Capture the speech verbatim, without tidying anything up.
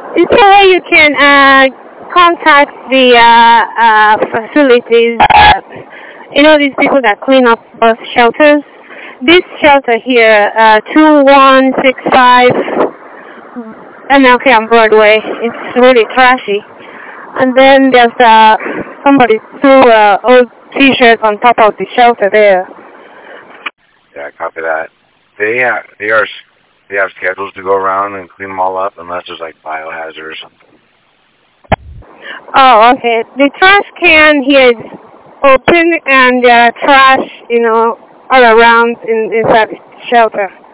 Is there a way you can uh, contact the uh, uh, facilities? Uh, you know, these people that clean up bus shelters? This shelter here, uh, two one six five M L K on Broadway, it's really trashy. And then there's uh, somebody threw uh, old T-shirts on top of the shelter there. Yeah, copy that. They have, they are they have schedules to go around and clean them all up unless there's like biohazard or something. Oh, okay. The trash can here is open and there are trash, you know, all around in inside the shelter.